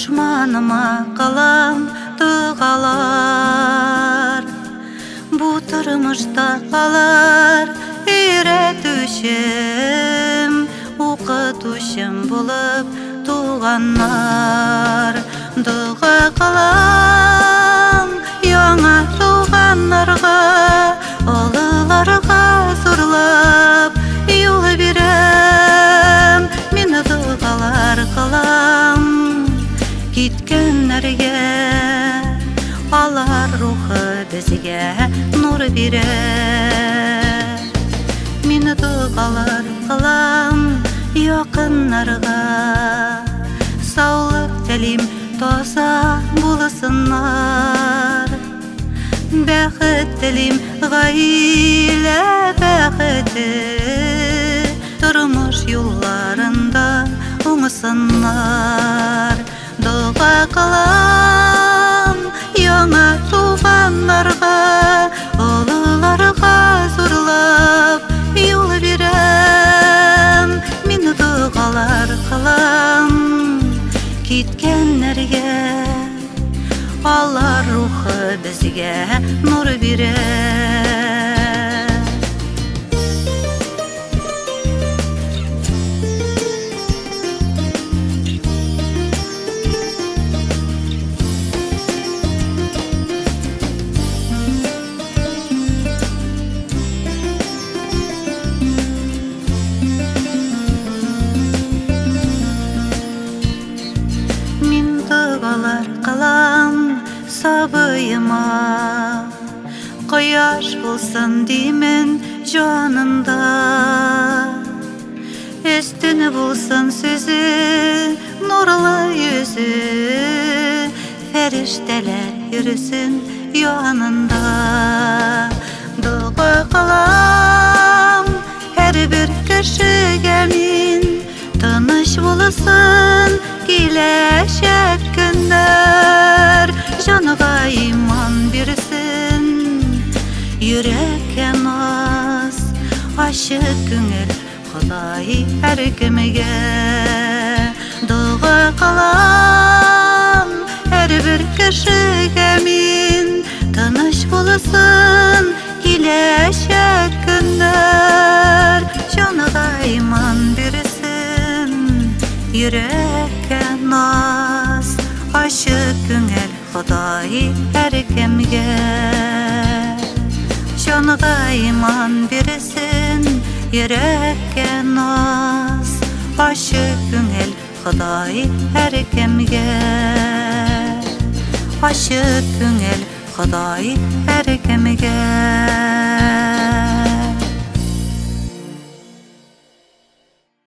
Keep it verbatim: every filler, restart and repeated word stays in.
Душманыма калам дұғалар, бу тұрмышта алар үйретушім, оқытушым болып туғаннар. Дұға калам яңа туғаннарға, олыларға зурлап юл берем. Мені дұғалар калам кеткенлерге, алар рухы бізге нур берер. Мені дұғалар кылам якыннарға, саулык телим таза булсыннар. Бәхет телим гаилә бәхете, тормыш юлларында уңсыннар. Дұға кылам яңа туғаннарға, олыларға зурлап юл берем. Мені дұғалар кылам кеткенлерге, алар рухы бізге нур берер. Дұғалар кылам сабыйыма, кояш болсын деймін жанында. Үстіні болсын сөзі, нұрлы yüzі, фәрештелер йөрсін янында. Дұға кылам әрбір кешегә мин, тыныч булсын киләчәк көннәр. Җанга иман бирсен, йөрәккә наз, ачык күңел Ходай һәркемгә. Дұға кылам һәрбер кешегә мин, тыныч булсын киләчәк көннәр. Җанга иман бирсен, йөрәккә наз, ачык күңел Ходай һәркемгә. Җанга иман бирсен, йөрәккә наз, ачык күңел Ходай һәркемгә. Ачык күңел Ходай һәркемгә.